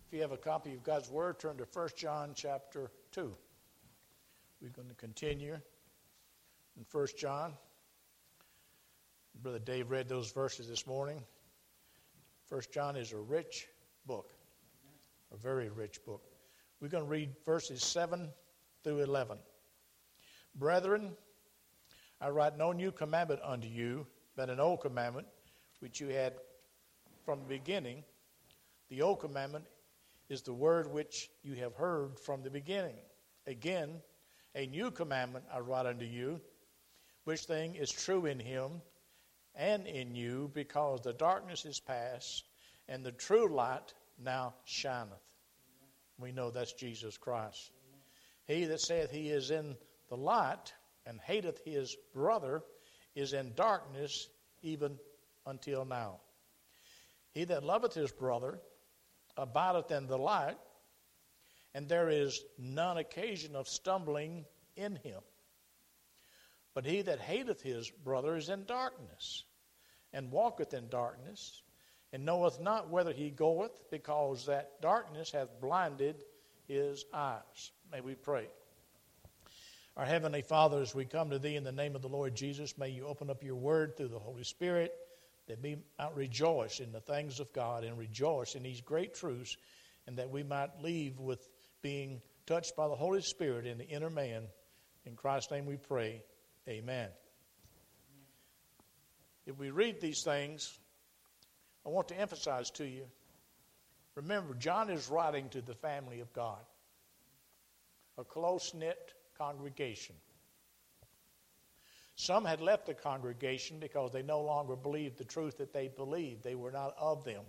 If you have a copy of God's Word, turn to 1 John chapter 2. We're going to continue in 1 John. Brother Dave read those verses this morning. 1 John is a rich book, a very rich book. We're going to read verses 7 through 11. Brethren, I write no new commandment unto you, but an old commandment which you had from the beginning. The old commandment is the word which you have heard from the beginning. Again, a new commandment I write unto you, which thing is true in him and in you, because the darkness is past, and the true light now shineth. We know that's Jesus Christ. He that saith he is in the light and hateth his brother is in darkness even until now. He that loveth his brother abideth in the light, and there is none occasion of stumbling in him. But he that hateth his brother is in darkness, and walketh in darkness, and knoweth not whither he goeth, because that darkness hath blinded his eyes. May we pray. Our Heavenly Father, as we come to Thee in the name of the Lord Jesus, may You open up Your Word through the Holy Spirit, that we might rejoice in the things of God and rejoice in these great truths, and that we might leave with being touched by the Holy Spirit in the inner man. In Christ's name we pray. Amen. If we read these things, I want to emphasize to you, remember, John is writing to the family of God, a close-knit congregation. Some had left the congregation because they no longer believed the truth that they believed. They were not of them.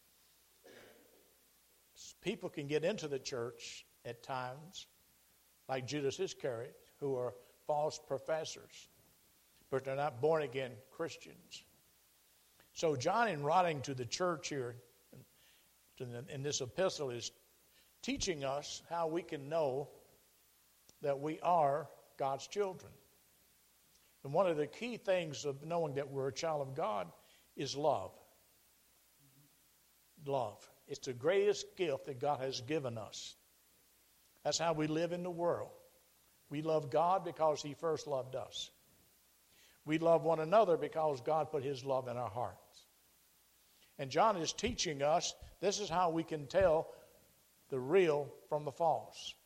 People can get into the church at times, like Judas Iscariot, who are false professors, but they're not born-again Christians. So John, in writing to the church here in this epistle, is teaching us how we can know that we are God's children. And one of the key things of knowing that we're a child of God is love. Love. It's the greatest gift that God has given us. That's how we live in the world. We love God because He first loved us. We love one another because God put His love in our hearts. And John is teaching us this is how we can tell the real from the false.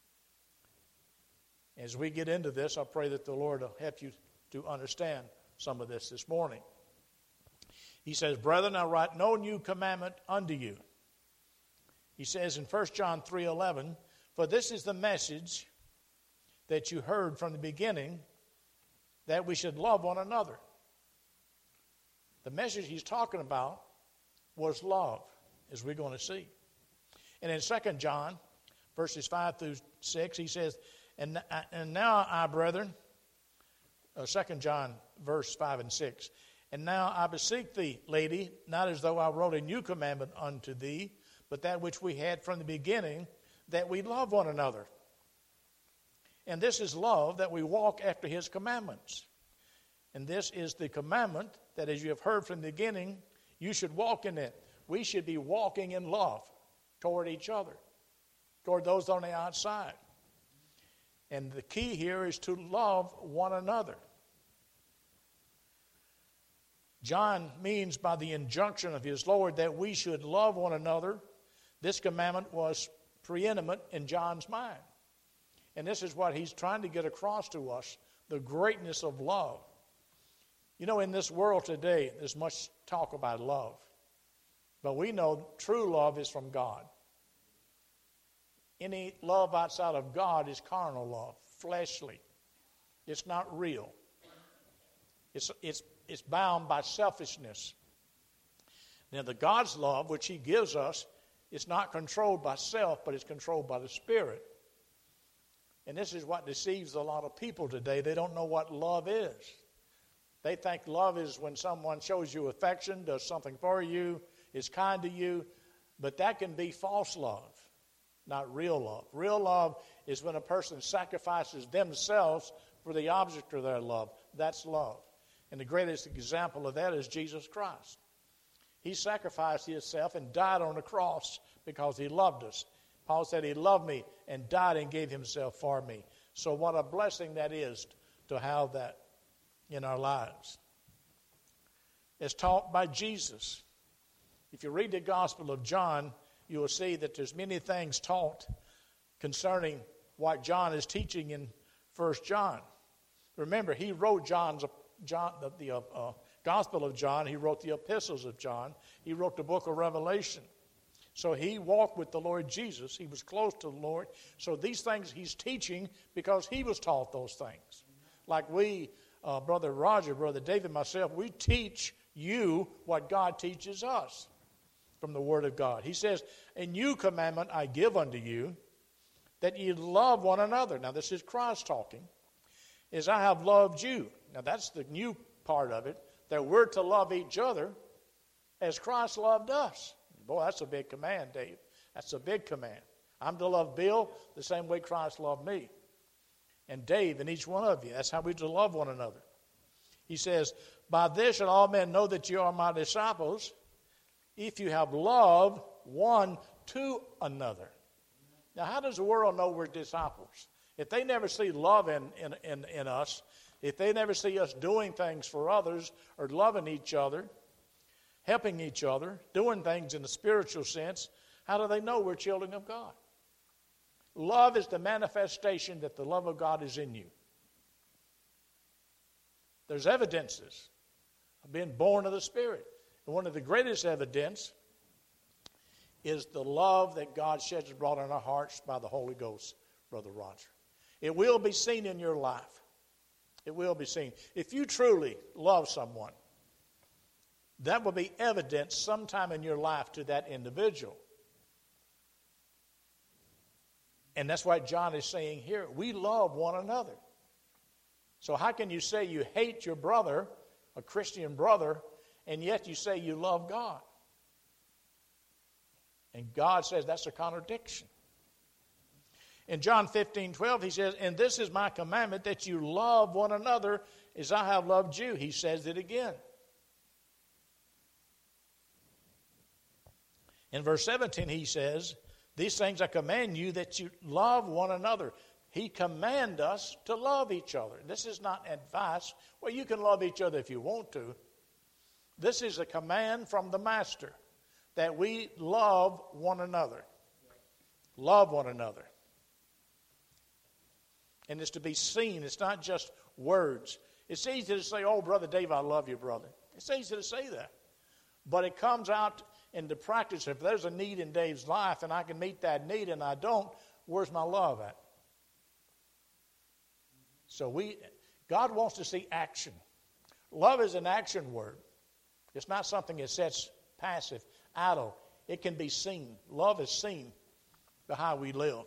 As we get into this, I pray that the Lord will help you to understand some of this morning. He says, Brethren, I write no new commandment unto you. He says in 1 John 3:11, For this is the message that you heard from the beginning, that we should love one another. The message he's talking about was love, as we're going to see. And in 2 John, verses 5 through 6, he says, And now I, brethren, 2 John, verse 5 and 6, And now I beseech thee, lady, not as though I wrote a new commandment unto thee, but that which we had from the beginning, that we love one another. And this is love, that we walk after His commandments. And this is the commandment, that as you have heard from the beginning, you should walk in it. We should be walking in love toward each other, toward those on the outside. And the key here is to love one another. John means by the injunction of his Lord that we should love one another. This commandment was preeminent in John's mind. And this is what he's trying to get across to us, the greatness of love. You know, in this world today, there's much talk about love. But we know true love is from God. Any love outside of God is carnal love, fleshly. It's not real. It's bound by selfishness. Now, the God's love, which He gives us, is not controlled by self, but it's controlled by the Spirit. And this is what deceives a lot of people today. They don't know what love is. They think love is when someone shows you affection, does something for you, is kind to you, but that can be false love, not real love. Real love is when a person sacrifices themselves for the object of their love. That's love. And the greatest example of that is Jesus Christ. He sacrificed Himself and died on the cross because he loved us. Paul said he loved me and died and gave himself for me. So what a blessing that is to have that in our lives. It's taught by Jesus. If you read the Gospel of John, you will see that there's many things taught concerning what John is teaching in 1 John. Remember, he wrote the Gospel of John. He wrote the epistles of John. He wrote the book of Revelation. So he walked with the Lord Jesus. He was close to the Lord. So these things he's teaching because he was taught those things. Like we, Brother Roger, Brother David, myself, we teach you what God teaches us from the Word of God. He says, a new commandment I give unto you, that ye love one another. Now this is Christ talking. Is I have loved you. Now that's the new part of it, that we're to love each other as Christ loved us. Boy, that's a big command, Dave. That's a big command. I'm to love Bill the same way Christ loved me. And Dave and each one of you. That's how we're to love one another. He says, by this shall all men know that you are my disciples, if you have love one to another. Now, how does the world know we're disciples? If they never see love in us, if they never see us doing things for others or loving each other, helping each other, doing things in the spiritual sense, how do they know we're children of God? Love is the manifestation that the love of God is in you. There's evidences of being born of the Spirit. And one of the greatest evidence is the love that God sheds abroad in our hearts by the Holy Ghost, Brother Roger. It will be seen in your life. It will be seen. If you truly love someone, that will be evidence sometime in your life to that individual. And that's what John is saying here. We love one another. So how can you say you hate your brother, a Christian brother, and yet you say you love God? And God says that's a contradiction. In John 15:12, he says, and this is my commandment, that you love one another as I have loved you. He says it again. In verse 17, he says, these things I command you, that you love one another. He commands us to love each other. This is not advice. Well, you can love each other if you want to. This is a command from the Master, that we love one another. Love one another. And it's to be seen. It's not just words. It's easy to say, oh, Brother Dave, I love you, brother. It's easy to say that. But it comes out into practice. If there's a need in Dave's life and I can meet that need and I don't, where's my love at? So God wants to see action. Love is an action word. It's not something that sits passive, idle. It can be seen. Love is seen by how we live.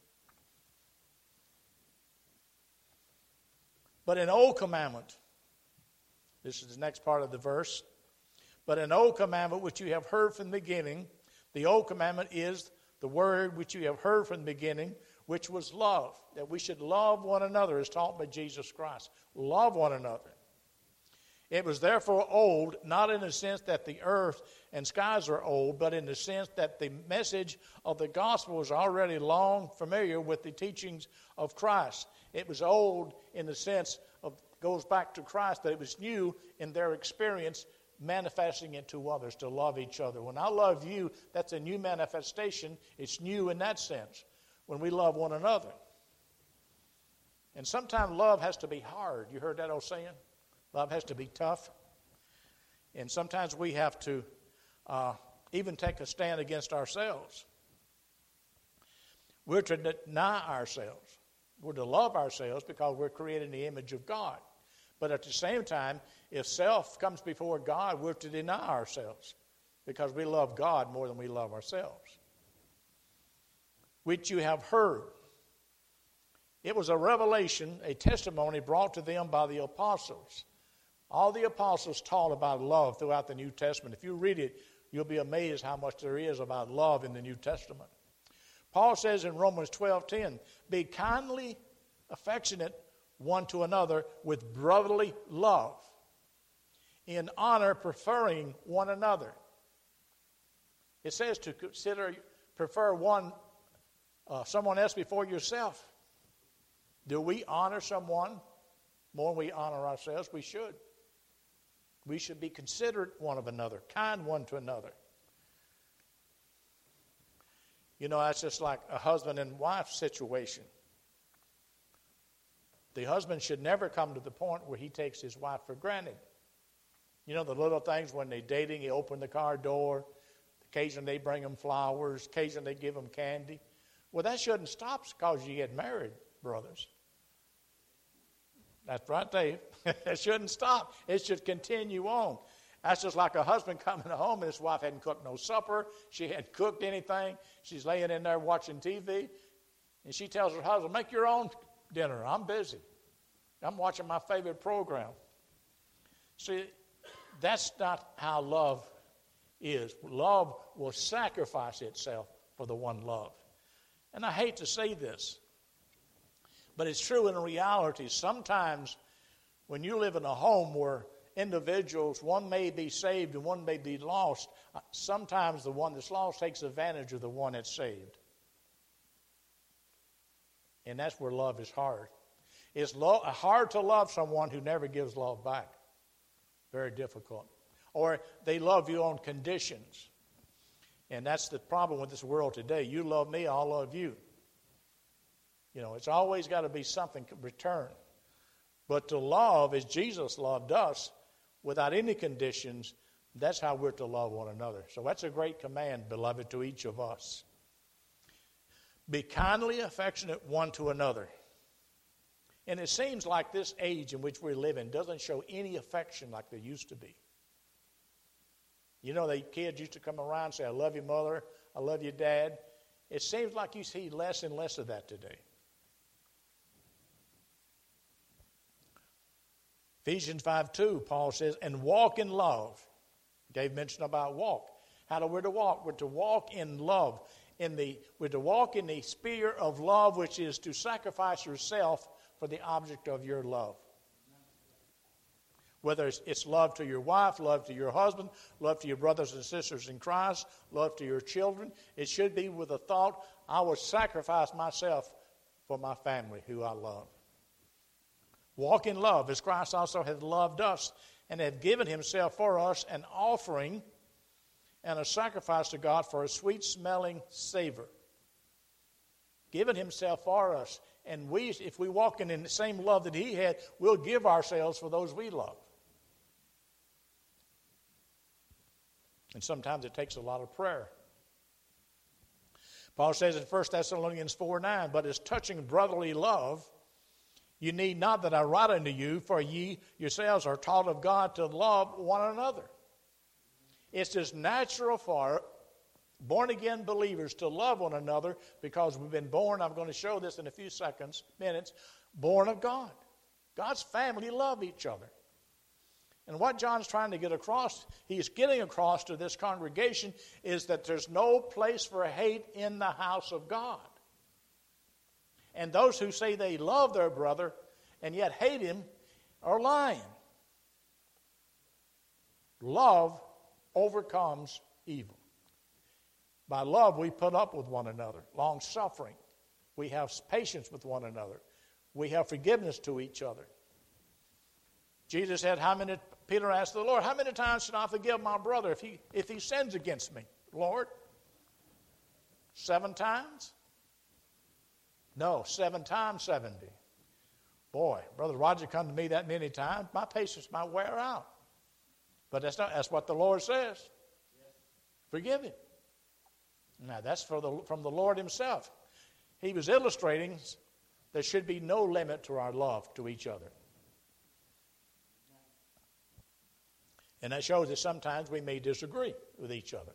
But an old commandment, this is the next part of the verse, but an old commandment which you have heard from the beginning, the old commandment is the word which you have heard from the beginning, which was love, that we should love one another as taught by Jesus Christ. Love one another. It was therefore old, not in the sense that the earth and skies are old, but in the sense that the message of the gospel was already long familiar with the teachings of Christ. It was old in the sense of, goes back to Christ, but it was new in their experience manifesting it to others, to love each other. When I love you, that's a new manifestation. It's new in that sense, when we love one another. And sometimes love has to be hard. You heard that old saying? Love has to be tough. And sometimes we have to even take a stand against ourselves. We're to deny ourselves. We're to love ourselves because we're created in the image of God. But at the same time, if self comes before God, we're to deny ourselves because we love God more than we love ourselves. Which you have heard. It was a revelation, a testimony brought to them by the apostles. All the apostles taught about love throughout the New Testament. If you read it, you'll be amazed how much there is about love in the New Testament. Paul says in Romans 12:10, be kindly affectionate one to another with brotherly love, in honor preferring one another. It says to consider prefer someone else before yourself? Do we honor someone more than we honor ourselves? We should. We should be considerate one of another, kind one to another. You know, that's just like a husband and wife situation. The husband should never come to the point where he takes his wife for granted. You know, the little things when they're dating, he open the car door, occasionally they bring them flowers, occasionally they give them candy. Well, that shouldn't stop because you get married, brothers. That's right, Dave. It shouldn't stop. It should continue on. That's just like a husband coming home and his wife hadn't cooked no supper. She hadn't cooked anything. She's laying in there watching TV. And she tells her husband, make your own dinner. I'm busy. I'm watching my favorite program. See, that's not how love is. Love will sacrifice itself for the one loved. And I hate to say this, but it's true in reality. Sometimes when you live in a home where individuals, one may be saved and one may be lost, sometimes the one that's lost takes advantage of the one that's saved. And that's where love is hard. It's hard to love someone who never gives love back. Very difficult. Or they love you on conditions. And that's the problem with this world today. You love me, I'll love you. You know, it's always got to be something in return. But to love as Jesus loved us, without any conditions, that's how we're to love one another. So that's a great command, beloved, to each of us. Be kindly affectionate one to another. And it seems like this age in which we live in doesn't show any affection like there used to be. You know, the kids used to come around and say, I love you, mother, I love you, dad. It seems like you see less and less of that today. Ephesians 5:2, Paul says, and walk in love. Dave mentioned about walk. How we're to walk? We're to walk in love. We're to walk in the sphere of love, which is to sacrifice yourself for the object of your love. Whether it's love to your wife, love to your husband, love to your brothers and sisters in Christ, love to your children, it should be with the thought, I will sacrifice myself for my family who I love. Walk in love as Christ also hath loved us and hath given himself for us an offering and a sacrifice to God for a sweet-smelling savor. Given himself for us. And we, if we walk in the same love that he had, we'll give ourselves for those we love. And sometimes it takes a lot of prayer. Paul says in 1 Thessalonians 4:9, but as touching brotherly love, you need not that I write unto you, for ye yourselves are taught of God to love one another. It's just natural for born-again believers to love one another because we've been born, I'm going to show this in a few minutes, born of God. God's family love each other. And what John's trying to get across, he's getting across to this congregation, is that there's no place for hate in the house of God. And those who say they love their brother and yet hate him are lying. Love overcomes evil. By love, we put up with one another. Long-suffering. We have patience with one another. We have forgiveness to each other. Jesus said, Peter asked the Lord, how many times should I forgive my brother if he sins against me? Lord, 7 times? No, 7 times 70. Boy, Brother Roger come to me that many times, my patience might wear out. But that's what the Lord says. Forgive him. Now, that's from the Lord himself. He was illustrating there should be no limit to our love to each other. And that shows that sometimes we may disagree with each other.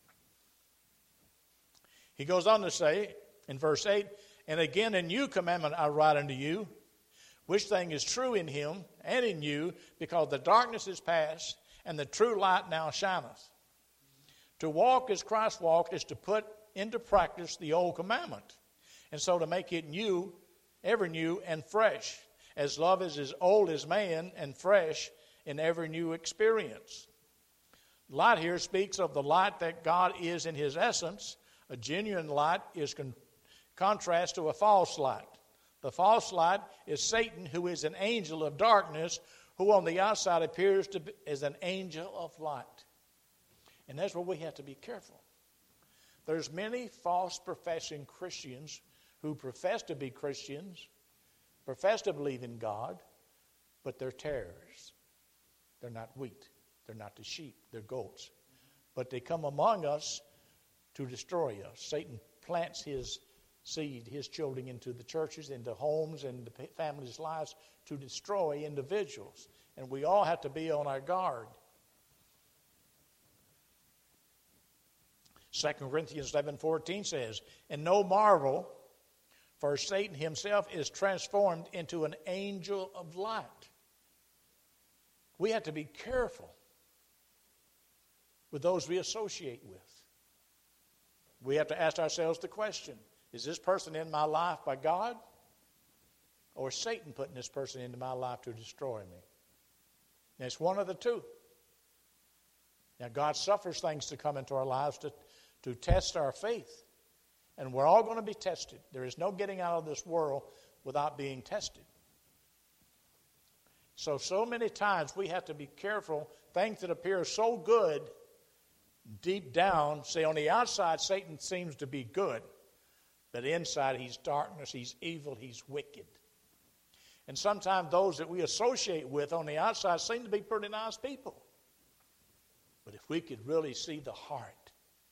He goes on to say in verse 8, and again a new commandment I write unto you, which thing is true in him and in you, because the darkness is past, and the true light now shineth. To walk as Christ walked is to put into practice the old commandment, and so to make it new, ever new and fresh, as love is as old as man and fresh in every new experience. Light here speaks of the light that God is in his essence, A genuine light is contrast to a false light. The false light is Satan, who is an angel of darkness, who on the outside appears to be as an angel of light. And that's where we have to be careful. There's many false professing Christians who profess to be Christians, profess to believe in God, but they're tares. They're not wheat. They're not the sheep. They're goats. But they come among us to destroy us. Satan plants his seed, his children, into the churches, into homes, and the families' lives to destroy individuals. And we all have to be on our guard. 2 Corinthians 11:14 says, "And no marvel, for Satan himself is transformed into an angel of light." We have to be careful with those we associate with. We have to ask ourselves the question, is this person in my life by God? Or is Satan putting this person into my life to destroy me? And it's one of the two. Now, God suffers things to come into our lives to test our faith. And we're all going to be tested. There is no getting out of this world without being tested. So many times we have to be careful. Things that appear so good, deep down, say on the outside Satan seems to be good, but inside he's darkness, he's evil, he's wicked. And sometimes those that we associate with on the outside seem to be pretty nice people. But if we could really see the heart,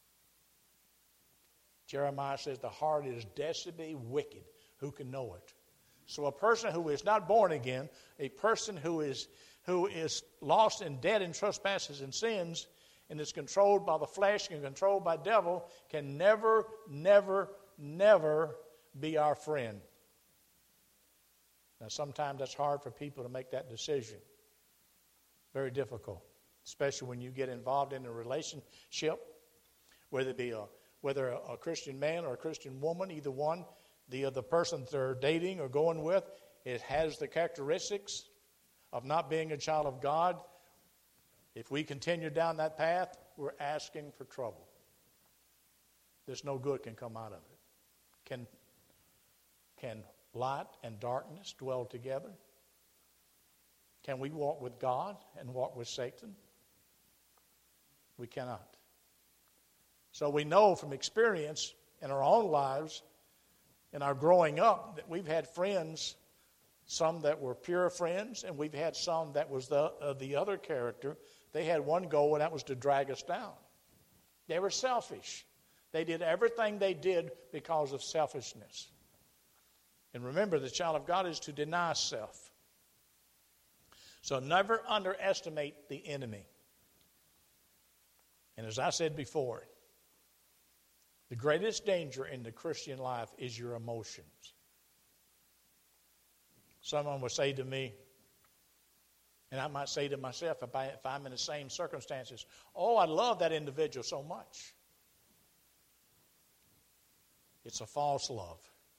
Jeremiah says the heart is desperately wicked. Who can know it? So a person who is not born again, a person who is lost and dead in trespasses and sins, and is controlled by the flesh and controlled by the devil, can never, never, never be our friend. Now, sometimes that's hard for people to make that decision. Very difficult, especially when you get involved in a relationship, whether it be a Christian man or a Christian woman, either one, the person they're dating or going with, it has the characteristics of not being a child of God. If we continue down that path, we're asking for trouble. There's no good can come out of it. Can light and darkness dwell together? Can we walk with God and walk with Satan? We cannot. So we know from experience in our own lives, in our growing up, that we've had friends, some that were pure friends, and we've had some that was the other character. They had one goal, and that was to drag us down. They were selfish. They did everything they did because of selfishness. And remember, the child of God is to deny self. So never underestimate the enemy. And as I said before, the greatest danger in the Christian life is your emotions. Someone would say to me, and I might say to myself if I'm in the same circumstances, oh, I love that individual so much. It's a false love.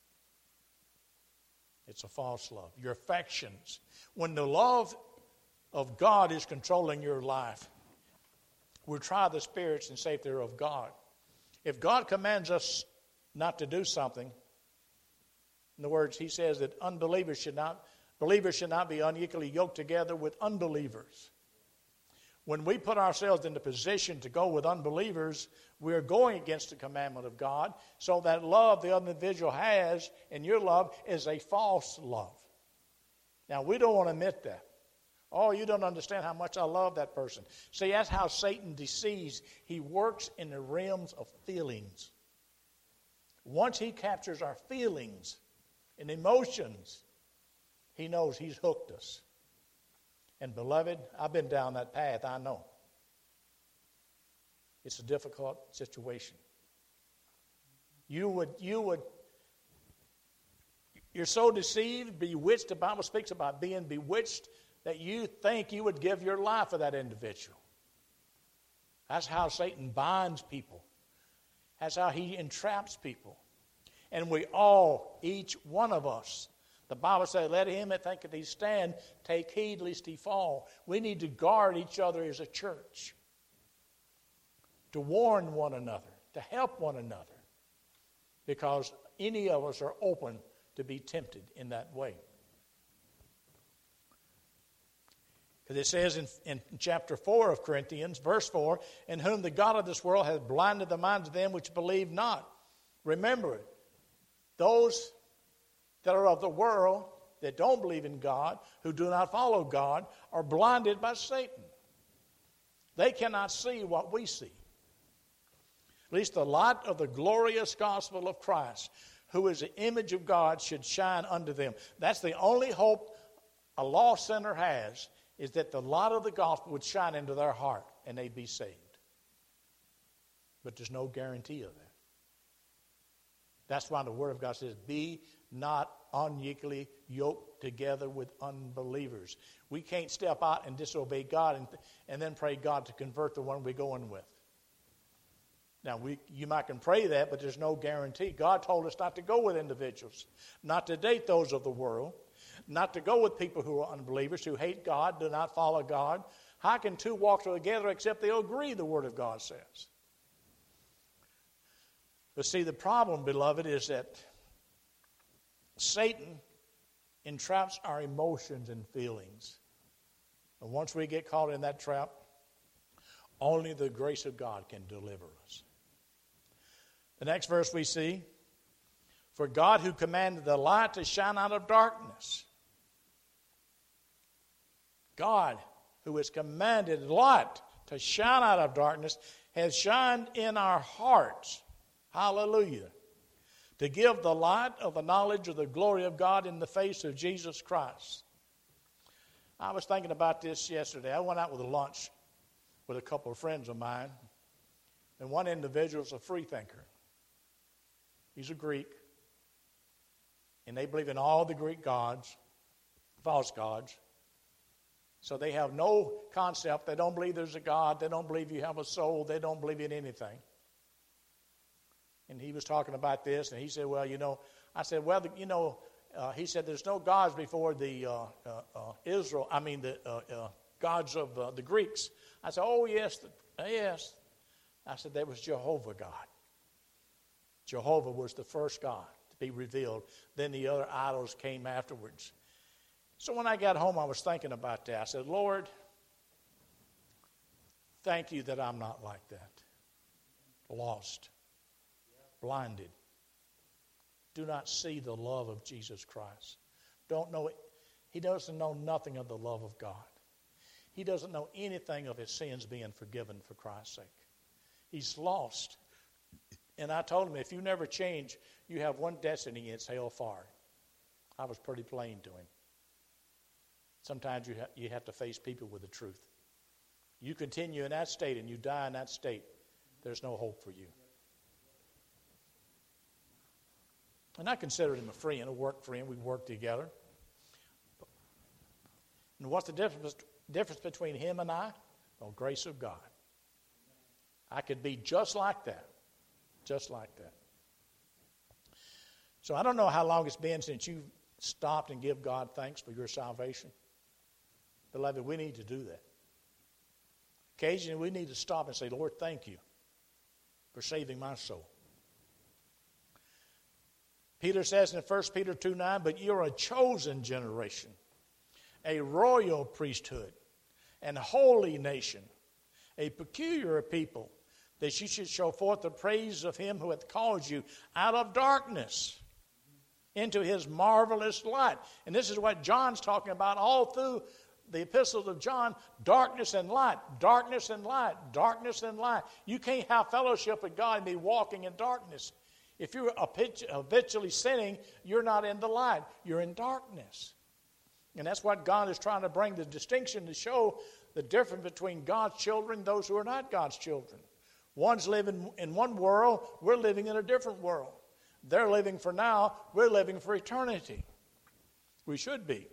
It's a false love. Your affections. When the love of God is controlling your life, we'll try the spirits and see if they're of God. If God commands us not to do something, in other words, he says that believers should not be unequally yoked together with unbelievers. When we put ourselves in the position to go with unbelievers, we're going against the commandment of God. So that love the other individual has in your love is a false love. Now, we don't want to admit that. Oh, you don't understand how much I love that person. See, that's how Satan deceives. He works in the realms of feelings. Once he captures our feelings and emotions, he knows he's hooked us. And beloved, I've been down that path, I know. It's a difficult situation. You're so deceived, bewitched. The Bible speaks about being bewitched that you think you would give your life for that individual. That's how Satan binds people. That's how he entraps people. And we all, each one of us, the Bible says, let him that thinketh he stand take heed lest he fall. We need to guard each other as a church, to warn one another, to help one another. because any of us are open to be tempted in that way. Because it says in chapter 4 of Corinthians, verse 4, in whom the God of this world has blinded the minds of them which believe not. Remember it. Those that are of the world, that don't believe in God, who do not follow God, are blinded by Satan. They cannot see what we see. At least the light of the glorious gospel of Christ, who is the image of God, should shine unto them. That's the only hope a lost sinner has, is that the light of the gospel would shine into their heart and they'd be saved. But there's no guarantee of that. That's why the Word of God says, be not unequally yoked together with unbelievers. We can't step out and disobey God and then pray God to convert the one we're going with. Now, you might can pray that, but there's no guarantee. God told us not to go with individuals, not to date those of the world, not to go with people who are unbelievers, who hate God, do not follow God. How can two walk together except they'll agree, the Word of God says? But see, the problem, beloved, is that Satan entraps our emotions and feelings. And once we get caught in that trap, only the grace of God can deliver us. The next verse we see, for God who commanded the light to shine out of darkness. God who has commanded light to shine out of darkness has shined in our hearts. Hallelujah. To give the light of the knowledge of the glory of God in the face of Jesus Christ. I was thinking about this yesterday. I went out with a lunch with a couple of friends of mine. And one individual is a free thinker. He's a Greek. And they believe in all the Greek gods, false gods. So they have no concept. They don't believe there's a God. They don't believe you have a soul. They don't believe in anything. And he was talking about this, and he said, well, I said, well, he said, there's no gods before the gods of the Greeks. I said, oh, yes. I said, there was Jehovah God. Jehovah was the first God to be revealed. Then the other idols came afterwards. So when I got home, I was thinking about that. I said, Lord, thank you that I'm not like that. Lost. Blinded. Do not see the love of Jesus Christ. Don't know it. He doesn't know nothing of the love of God. He doesn't know anything of his sins being forgiven for Christ's sake. He's lost. And I told him, if you never change, you have one destiny, it's hellfire. I was pretty plain to him. Sometimes you have to face people with the truth. You continue in that state and you die in that state, there's no hope for you. And I considered him a friend, a work friend. We worked together. And what's the difference between him and I? Oh, grace of God. I could be just like that. Just like that. So I don't know how long it's been since you stopped and give God thanks for your salvation. Beloved, we need to do that. Occasionally we need to stop and say, Lord, thank you for saving my soul. Peter says in 1 Peter 2:9, but you're a chosen generation, a royal priesthood, and holy nation, a peculiar people, that you should show forth the praise of him who hath called you out of darkness into his marvelous light. And this is what John's talking about all through the epistles of John, darkness and light, darkness and light, darkness and light. You can't have fellowship with God and be walking in darkness. If you're habitually sinning, you're not in the light. You're in darkness. And that's what God is trying to bring, the distinction to show the difference between God's children and those who are not God's children. One's living in one world, we're living in a different world. They're living for now, we're living for eternity. We should be.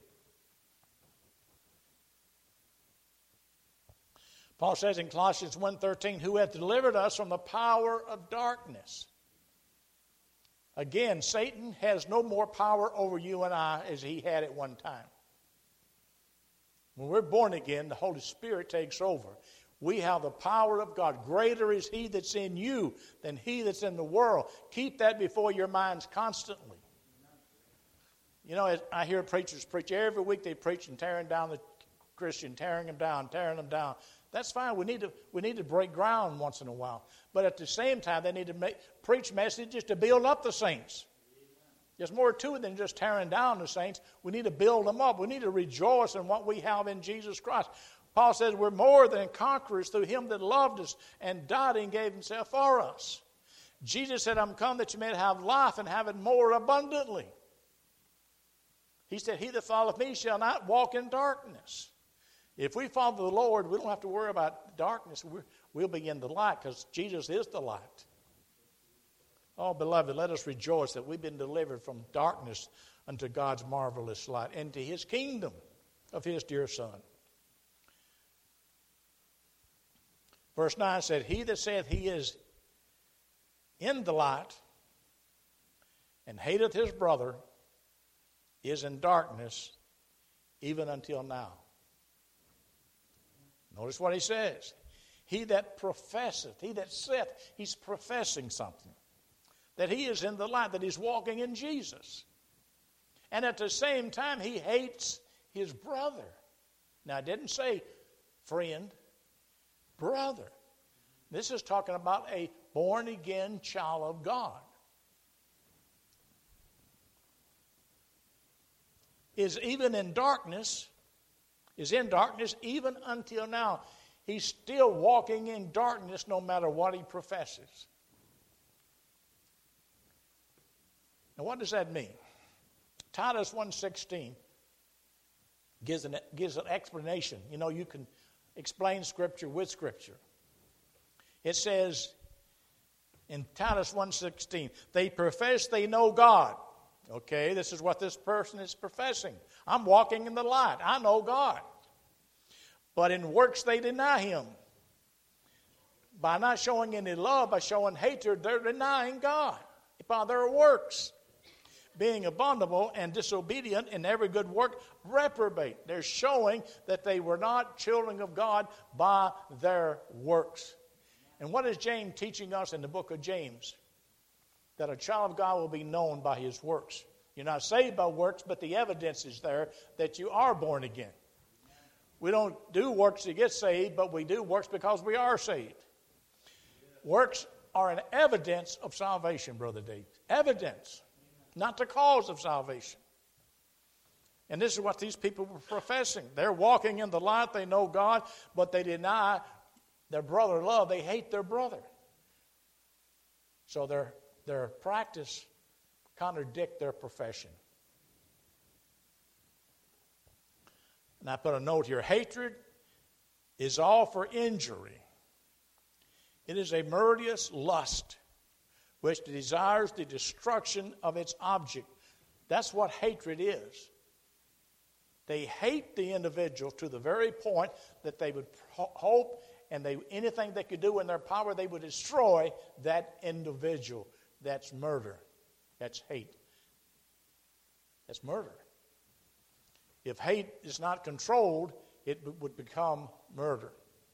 Paul says in Colossians 1:13, who hath delivered us from the power of darkness. Again, Satan has no more power over you and I as he had at one time. When we're born again, the Holy Spirit takes over. We have the power of God. Greater is He that's in you than he that's in the world. Keep that before your minds constantly. You know, I hear preachers preach every week. They preach and tearing down the Christian, tearing them down. That's fine. We need to break ground once in a while. But at the same time, they need to preach messages to build up the saints. There's more to it than just tearing down the saints. We need to build them up. We need to rejoice in what we have in Jesus Christ. Paul says we're more than conquerors through Him that loved us and died and gave Himself for us. Jesus said, I'm come that you may have life and have it more abundantly. He said, he that followeth me shall not walk in darkness. If we follow the Lord, we don't have to worry about darkness. We'll be in the light because Jesus is the light. Oh, beloved, let us rejoice that we've been delivered from darkness unto God's marvelous light, into His kingdom of His dear Son. Verse 9 said, he that saith he is in the light and hateth his brother is in darkness even until now. Notice what he says. He that professeth, he that saith, he's professing something. That he is in the light, that he's walking in Jesus. And at the same time, he hates his brother. Now, it didn't say friend, brother. This is talking about a born-again child of God. Is in darkness even until now. He's still walking in darkness no matter what he professes. Now what does that mean? Titus 1:16 gives an explanation. You know, you can explain Scripture with Scripture. It says in Titus 1:16, they profess they know God. Okay, this is what this person is professing. I'm walking in the light. I know God. But in works they deny Him. By not showing any love, by showing hatred, they're denying God by their works. Being abominable and disobedient in every good work, reprobate. They're showing that they were not children of God by their works. And what is James teaching us in the book of James? That a child of God will be known by his works. You're not saved by works, but the evidence is there that you are born again. We don't do works to get saved, but we do works because we are saved. Works are an evidence of salvation, Brother Dave. Evidence, not the cause of salvation. And this is what these people were professing. They're walking in the light, they know God, but they deny their brother love. They hate their brother. So their practice contradict their profession. And I put a note here. Hatred is all for injury. It is a murderous lust which desires the destruction of its object. That's what hatred is. They hate the individual to the very point that they would hope and anything they could do in their power, they would destroy that individual. That's murder. That's hate. That's murder. If hate is not controlled, it would become murder.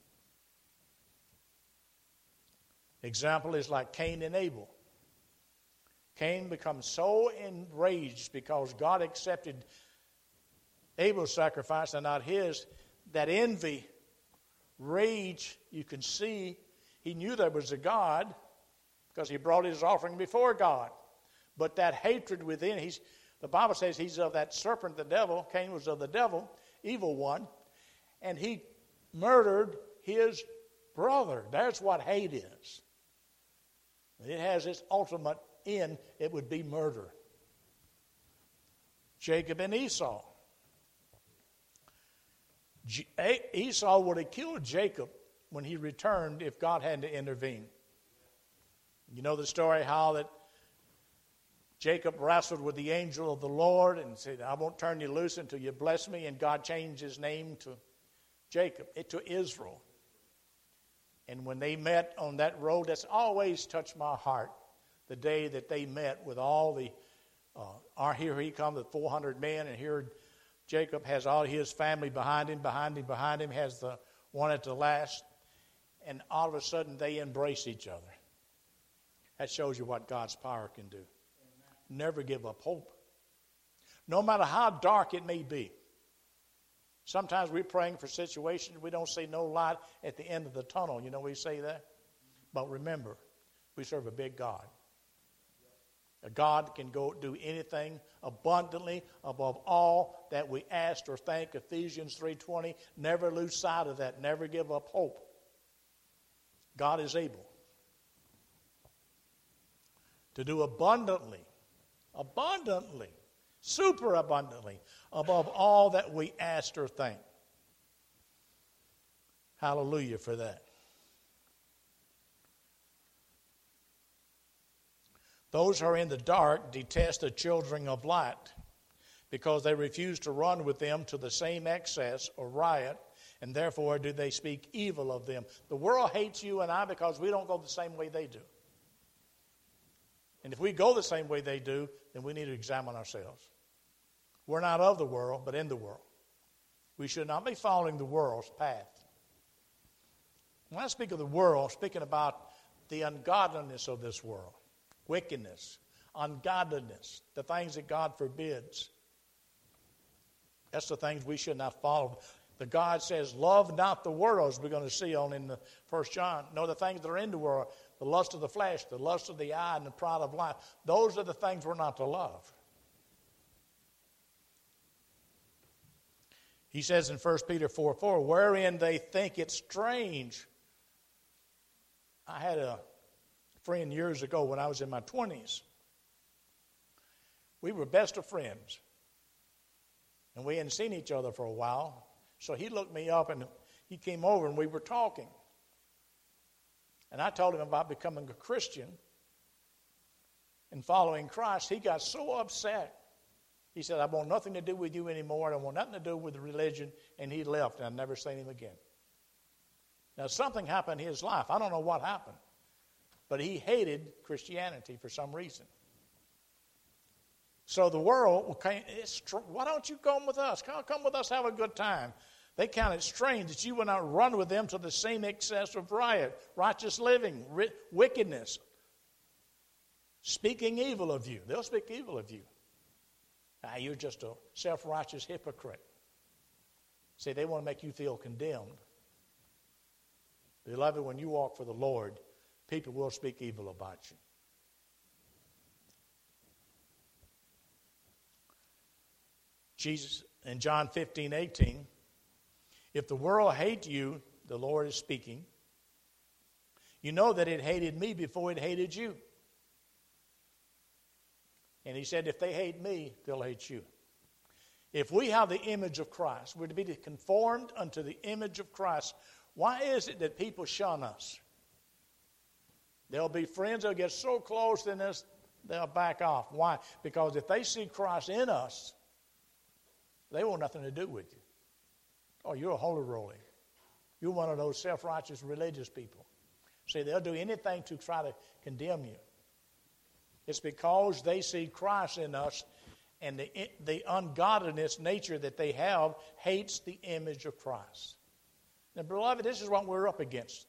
Example is like Cain and Abel. Cain becomes so enraged because God accepted Abel's sacrifice and not his, that envy, rage, you can see, he knew there was a God because he brought his offering before God. But that hatred within, the Bible says he's of that serpent, the devil. Cain was of the devil, evil one. And he murdered his brother. That's what hate is. It has its ultimate end. It would be murder. Jacob and Esau. Esau would have killed Jacob when he returned if God hadn't to intervene. You know the story how that Jacob wrestled with the angel of the Lord and said, I won't turn you loose until you bless me. And God changed his name to Jacob, to Israel. And when they met on that road, that's always touched my heart. The day that they met with all the, here he comes with 400 men, and here Jacob has all his family behind him has the one at the last. and all of a sudden they embrace each other. That shows you what God's power can do. Never give up hope. No matter how dark it may be. Sometimes we're praying for situations we don't see no light at the end of the tunnel. You know we say that? But remember, we serve a big God. A God can go do anything abundantly above all that we ask or think. Ephesians 3:20. Never lose sight of that. Never give up hope. God is able to do abundantly, super abundantly, above all that we ask or think. Hallelujah for that. Those who are in the dark detest the children of light because they refuse to run with them to the same excess or riot, and therefore do they speak evil of them. The world hates you and I because we don't go the same way they do. And if we go the same way they do, then we need to examine ourselves. We're not of the world, but in the world. We should not be following the world's path. When I speak of the world, I'm speaking about the ungodliness of this world. Wickedness, ungodliness, the things that God forbids. That's the things we should not follow. The God says, love not the world, as we're going to see on in the 1 John. No, the things that are in the world, the lust of the flesh, the lust of the eye, and the pride of life. Those are the things we're not to love. He says in 1 Peter 4:4, wherein they think it strange. I had a friend years ago when I was in my 20s. We were best of friends. And we hadn't seen each other for a while. So he looked me up and he came over and we were talking. And I told him about becoming a Christian and following Christ. He got so upset. He said, I want nothing to do with you anymore. I don't want nothing to do with religion. And he left and I've never seen him again. Now something happened in his life. I don't know what happened. But he hated Christianity for some reason. So the world, why don't you come with us? Come with us, have a good time. They count it strange that you will not run with them to the same excess of riot, righteous living, wickedness, speaking evil of you. They'll speak evil of you. You're just a self-righteous hypocrite. See, they want to make you feel condemned. Beloved, when you walk for the Lord, people will speak evil about you. Jesus, in John 15:18, if the world hate you, the Lord is speaking, you know that it hated me before it hated you. And he said, if they hate me, they'll hate you. If we have the image of Christ, we're to be conformed unto the image of Christ. Why is it that people shun us? There'll be friends that'll get so close to us, they'll back off. Why? Because if they see Christ in us, they want nothing to do with you. Oh, you're a holy roly. You're one of those self-righteous religious people. See, they'll do anything to try to condemn you. It's because they see Christ in us, and the ungodliness nature that they have hates the image of Christ. Now, beloved, this is what we're up against.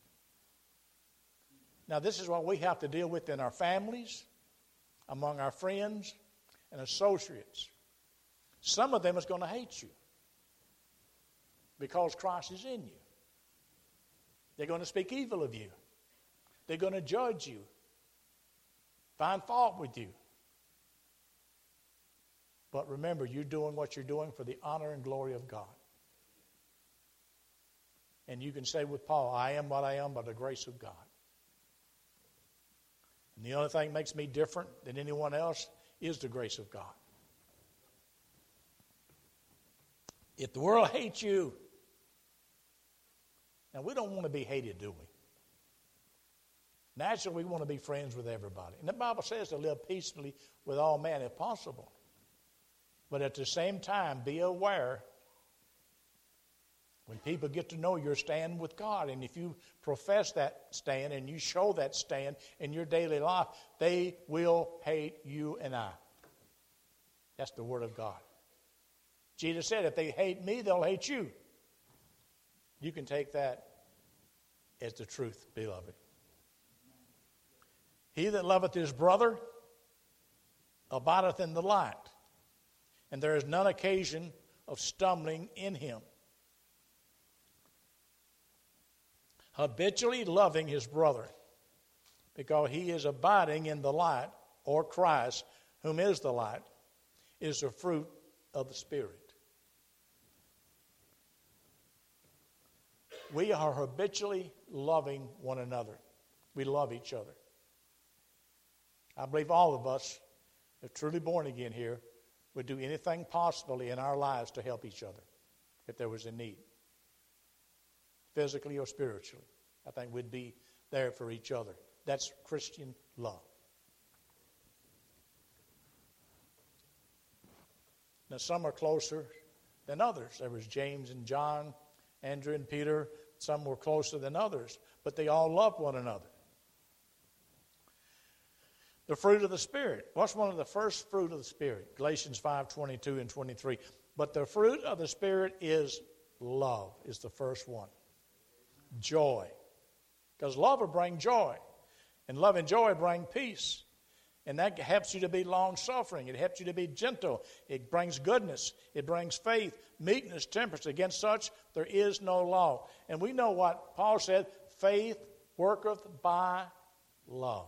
Now, this is what we have to deal with in our families, among our friends and associates. Some of them is going to hate you because Christ is in you. They're going to speak evil of you. They're going to judge you, find fault with you. But remember, you're doing what you're doing for the honor and glory of God. And you can say with Paul, I am what I am by the grace of God. And the only thing that makes me different than anyone else is the grace of God. If the world hates you, now we don't want to be hated, do we? Naturally, we want to be friends with everybody. And the Bible says to live peacefully with all men if possible. But at the same time, be aware when people get to know your stand with God, and if you profess that stand and you show that stand in your daily life, they will hate you and I. That's the Word of God. Jesus said, if they hate me, they'll hate you. You can take that is the truth, beloved. He that loveth his brother abideth in the light, and there is none occasion of stumbling in him. Habitually loving his brother, because he is abiding in the light, or Christ, whom is the light, is the fruit of the Spirit. We are habitually loving one another. We love each other. I believe all of us, if truly born again here, would do anything possible in our lives to help each other if there was a need, physically or spiritually. I think we'd be there for each other. That's Christian love. Now, some are closer than others. There was James and John, Andrew and Peter. Some were closer than others, but they all loved one another. The fruit of the Spirit. What's one of the first fruit of the Spirit? Galatians 5:22 and 23. But the fruit of the Spirit is love, is the first one. Joy. Because love will bring joy. And love and joy bring peace. And that helps you to be long-suffering. It helps you to be gentle. It brings goodness. It brings faith, meekness, temperance. Against such there is no law. And we know what Paul said, faith worketh by love.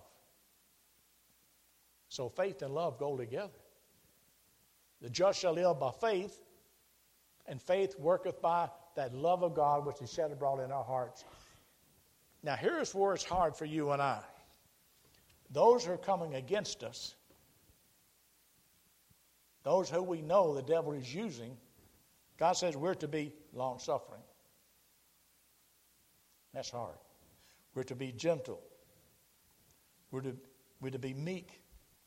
So faith and love go together. The just shall live by faith, and faith worketh by that love of God which is shed abroad in our hearts. Now here's where it's hard for you and I. Those who are coming against us, those who we know the devil is using, God says we're to be long-suffering. That's hard. We're to be gentle. We're to be meek,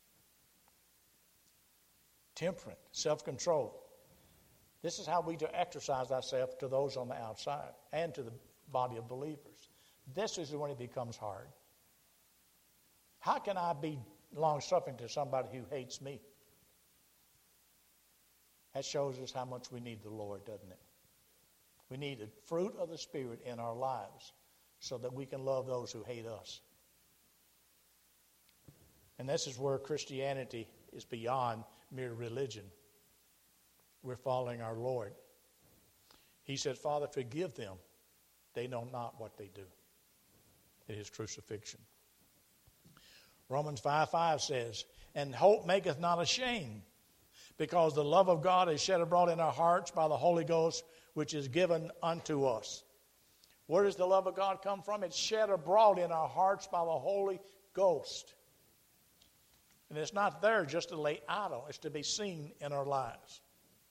temperate, self-control. This is how we to exercise ourselves to those on the outside and to the body of believers. This is when it becomes hard. How can I be long-suffering to somebody who hates me? That shows us how much we need the Lord, doesn't it? We need the fruit of the Spirit in our lives so that we can love those who hate us. And this is where Christianity is beyond mere religion. We're following our Lord. He said, Father, forgive them. They know not what they do. In his crucifixion. Romans 5:5 says, and hope maketh not ashamed, because the love of God is shed abroad in our hearts by the Holy Ghost, which is given unto us. Where does the love of God come from? It's shed abroad in our hearts by the Holy Ghost. And it's not there just to lay idle. It's to be seen in our lives.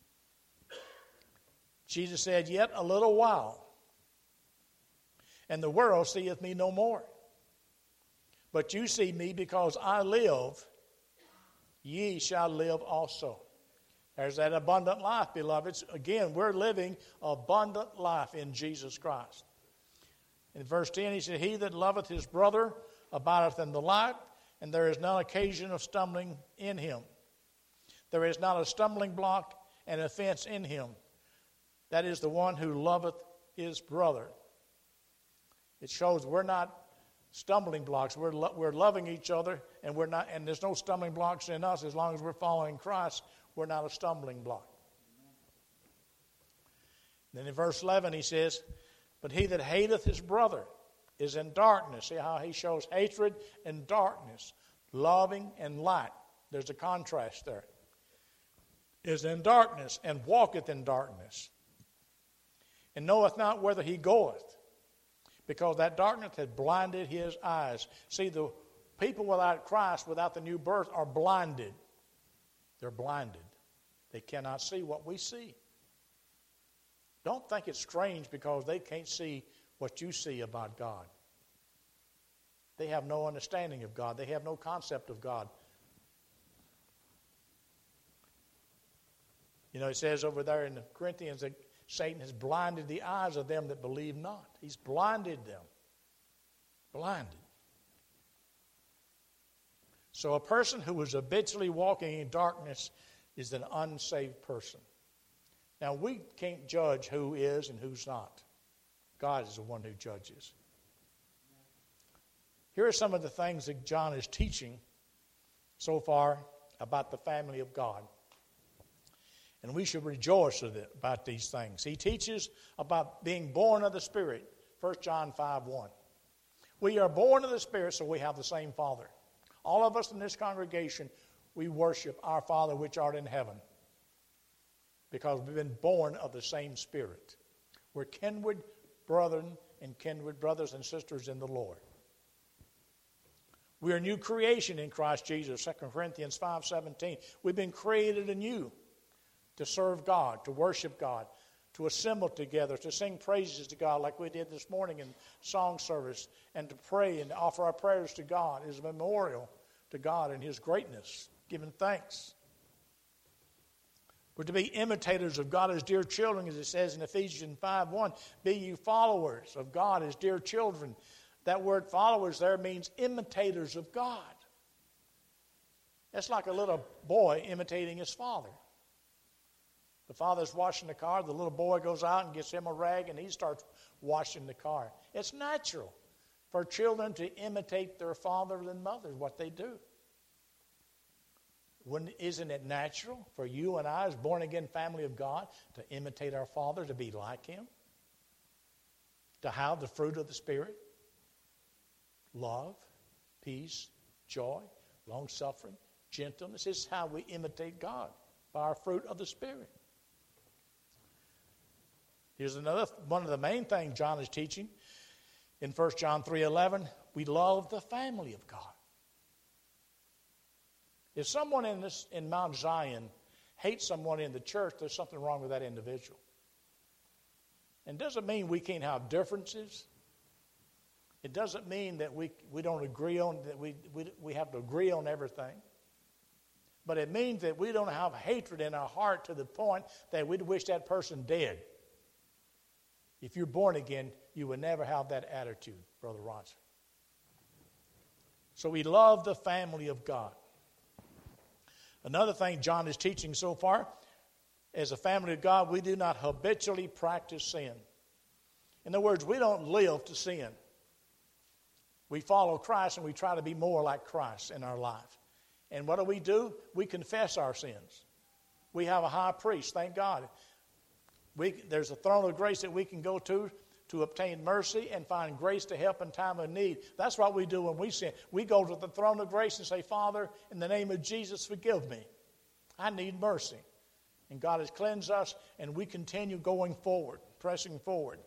Jesus said, yet a little while, and the world seeth me no more. But you see me because I live, ye shall live also. There's that abundant life, beloveds. Again, we're living abundant life in Jesus Christ. In verse 10, he said, he that loveth his brother abideth in the light, and there is none occasion of stumbling in him. There is not a stumbling block and offense in him. That is the one who loveth his brother. It shows we're not stumbling blocks. We're loving each other, and we're not. And there's no stumbling blocks in us as long as we're following Christ. We're not a stumbling block. Then in verse 11 he says, but he that hateth his brother is in darkness. See how he shows hatred and darkness, loving and light. There's a contrast there. Is in darkness and walketh in darkness, and knoweth not whither he goeth, because that darkness had blinded his eyes. See, the people without Christ, without the new birth, are blinded. They're blinded. They cannot see what we see. Don't think it's strange because they can't see what you see about God. They have no understanding of God. They have no concept of God. You know, it says over there in the Corinthians that Satan has blinded the eyes of them that believe not. He's blinded them. Blinded. So a person who is habitually walking in darkness is an unsaved person. Now, we can't judge who is and who's not. God is the one who judges. Here are some of the things that John is teaching so far about the family of God. And we should rejoice about these things. He teaches about being born of the Spirit. 1 John 5:1. We are born of the Spirit, so we have the same Father. All of us in this congregation, we worship our Father which art in heaven because we've been born of the same Spirit. We're kindred brethren and kindred brothers and sisters in the Lord. We are a new creation in Christ Jesus, 2 Corinthians 5:17. We've been created anew to serve God, to worship God, to assemble together, to sing praises to God like we did this morning in song service, and to pray and to offer our prayers to God as a memorial to God and His greatness, giving thanks. We're to be imitators of God as dear children, as it says in Ephesians 5:1. Be you followers of God as dear children. That word followers there means imitators of God. That's like a little boy imitating his father. The father's washing the car, the little boy goes out and gets him a rag and he starts washing the car. It's natural for children to imitate their father and mother, what they do. Isn't it natural for you and I, as born-again family of God, to imitate our Father, to be like Him? To have the fruit of the Spirit? Love, peace, joy, long-suffering, gentleness. This is how we imitate God, by our fruit of the Spirit. Here's another one of the main things John is teaching. In 1 John 3:11, we love the family of God. If someone in Mount Zion hates someone in the church, there's something wrong with that individual. And it doesn't mean we can't have differences. It doesn't mean that we don't agree on, that we have to agree on everything. But it means that we don't have hatred in our heart to the point that we'd wish that person dead. If you're born again, you will never have that attitude, Brother Ronson. So we love the family of God. Another thing John is teaching so far, as a family of God, we do not habitually practice sin. In other words, we don't live to sin. We follow Christ and we try to be more like Christ in our life. And what do? We confess our sins. We have a high priest, thank God. There's a throne of grace that we can go to obtain mercy and find grace to help in time of need. That's what we do when we sin. We go to the throne of grace and say, Father, in the name of Jesus, forgive me. I need mercy. And God has cleansed us, and we continue going forward, pressing forward.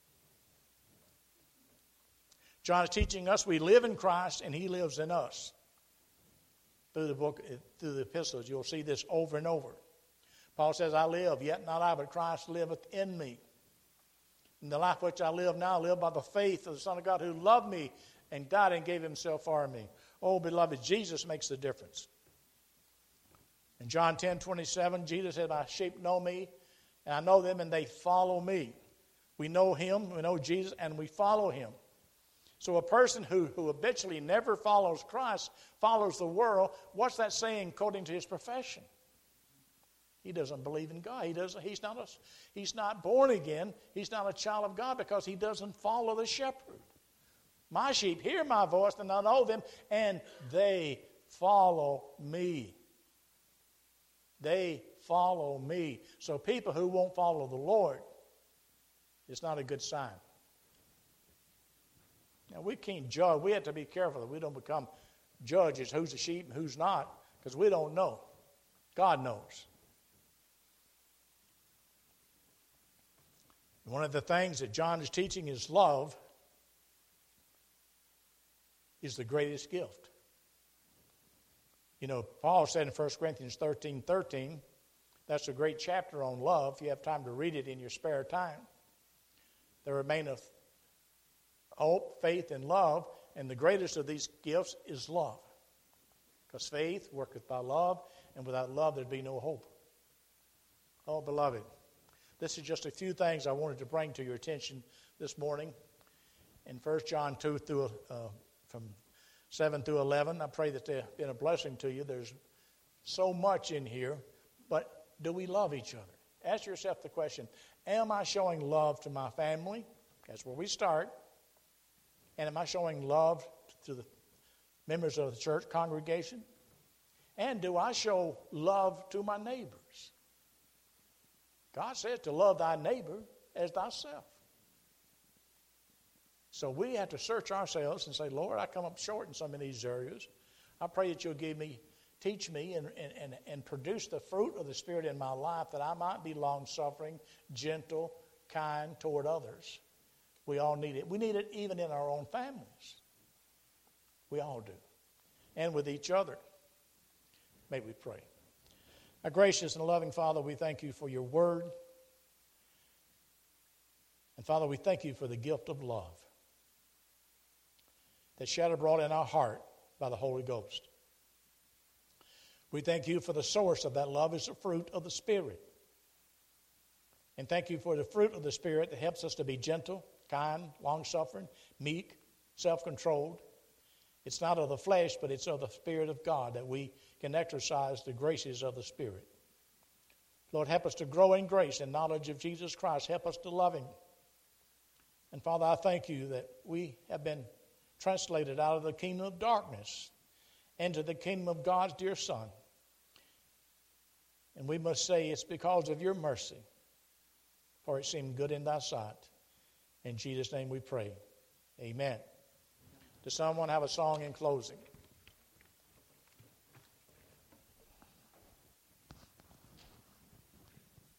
John is teaching us we live in Christ, and He lives in us. Through the epistles, you'll see this over and over. Paul says, I live, yet not I, but Christ liveth in me. In the life which I live now, I live by the faith of the Son of God who loved me and died and gave Himself for me. Oh, beloved, Jesus makes the difference. In John 10:27, Jesus said, my sheep know me, and I know them, and they follow me. We know Him, we know Jesus, and we follow Him. So a person who habitually never follows Christ, follows the world, what's that saying according to his profession? He doesn't believe in God. He's not born again. He's not a child of God because he doesn't follow the shepherd. My sheep hear my voice, and I know them, and they follow me. They follow me. So people who won't follow the Lord, it's not a good sign. Now, we can't judge. We have to be careful that we don't become judges who's a sheep and who's not, because we don't know. God knows. One of the things that John is teaching is love is the greatest gift. You know, Paul said in 1 Corinthians 13:13, that's a great chapter on love. If you have time to read it in your spare time. There remaineth hope, faith, and love, and the greatest of these gifts is love. Because faith worketh by love, and without love there'd be no hope. Oh, beloved, this is just a few things I wanted to bring to your attention this morning. In 1 John 2 from 7 through 11, I pray that they've been a blessing to you. There's so much in here, but do we love each other? Ask yourself the question, am I showing love to my family? That's where we start. And am I showing love to the members of the church congregation? And do I show love to my neighbors? God says to love thy neighbor as thyself. So we have to search ourselves and say, Lord, I come up short in some of these areas. I pray that you'll teach me and produce the fruit of the Spirit in my life, that I might be long-suffering, gentle, kind toward others. We all need it. We need it even in our own families. We all do. And with each other. May we pray. Our gracious and loving Father, we thank you for your word. And Father, we thank you for the gift of love that's shed abroad in our heart by the Holy Ghost. We thank you for the source of that love is the fruit of the Spirit. And thank you for the fruit of the Spirit that helps us to be gentle, kind, long-suffering, meek, self-controlled. It's not of the flesh, but it's of the Spirit of God that we can exercise the graces of the Spirit. Lord, help us to grow in grace and knowledge of Jesus Christ. Help us to love him. And Father, I thank you that we have been translated out of the kingdom of darkness into the kingdom of God's dear Son. And we must say it's because of your mercy, for it seemed good in thy sight. In Jesus' name we pray. Amen. Does someone have a song in closing?